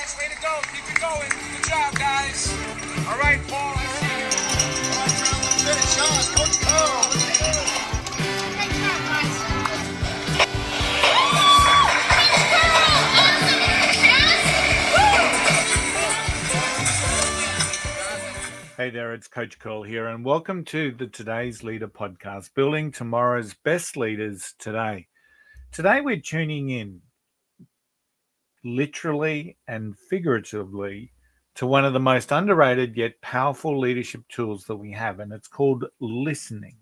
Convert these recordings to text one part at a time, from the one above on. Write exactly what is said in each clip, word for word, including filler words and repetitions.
guys. Way to go. Keep it going. Good job, guys. All right, Paul. I see you. All right, Trevor. Finish on. Coach Cole. Great job, guys. Hey there, it's Coach Cole here, and welcome to the Today's Leader podcast, building tomorrow's best leaders today. Today we're tuning in literally and figuratively to one of the most underrated yet powerful leadership tools that we have, and it's called listening.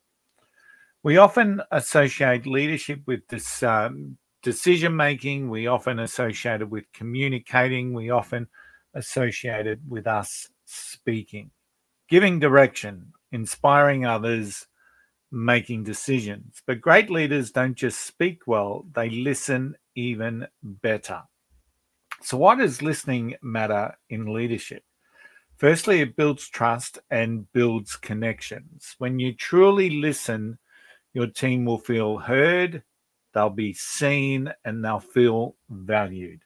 We often associate leadership with this um, decision making. We often associate it with communicating. We often associate it with us speaking, giving direction, inspiring others, making decisions. But great leaders don't just speak well, they listen even better. So why does listening matter in leadership? Firstly, it builds trust and builds connections. When you truly listen, your team will feel heard, they'll be seen, and they'll feel valued.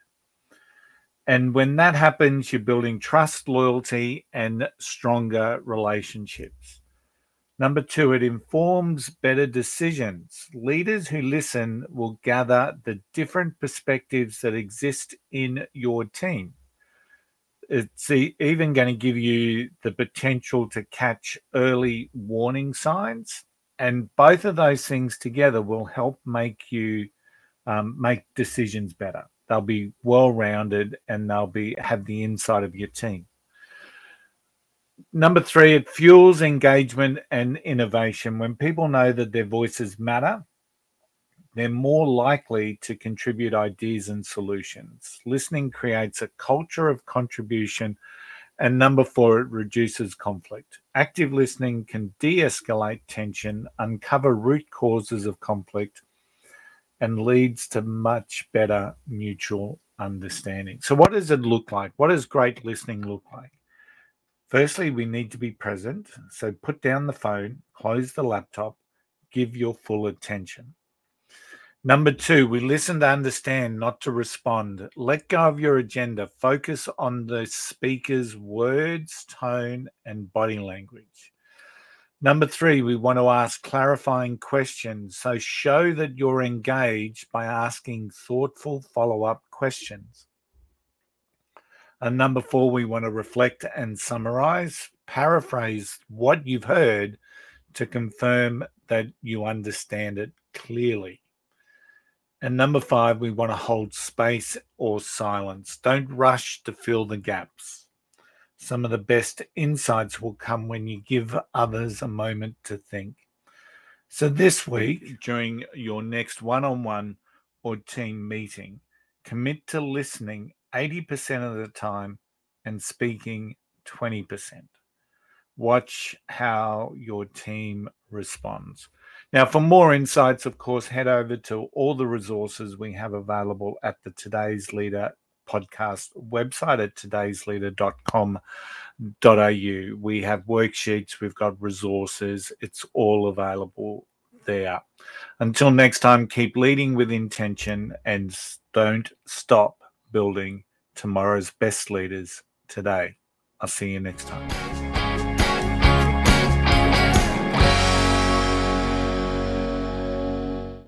And when that happens, you're building trust, loyalty, and stronger relationships. Number two, it informs better decisions. Leaders who listen will gather the different perspectives that exist in your team. It's even going to give you the potential to catch early warning signs. And both of those things together will help make you um, make decisions better. They'll be well-rounded and they'll be have the insight of your team. Number three, it fuels engagement and innovation. When people know that their voices matter, they're more likely to contribute ideas and solutions. Listening creates a culture of contribution. And number four, it reduces conflict. Active listening can de-escalate tension, uncover root causes of conflict, and leads to much better mutual understanding. So what does it look like? What does great listening look like? Firstly, we need to be present. So put down the phone, close the laptop, give your full attention. Number two, we listen to understand, not to respond. Let go of your agenda. Focus on the speaker's words, tone, and body language. Number three, we want to ask clarifying questions. So show that you're engaged by asking thoughtful follow-up questions. And number four, we want to reflect and summarize, paraphrase what you've heard to confirm that you understand it clearly. And number five, we want to hold space or silence. Don't rush to fill the gaps. Some of the best insights will come when you give others a moment to think. So this week, during your next one-on-one or team meeting, commit to listening eighty percent of the time and speaking twenty percent. Watch how your team responds. Now, for more insights, of course, head over to all the resources we have available at the Today's Leader podcast website at todays leader dot com dot a u. We have worksheets, we've got resources, it's all available there. Until next time, keep leading with intention and don't stop building tomorrow's best leaders today. I'll see you next time.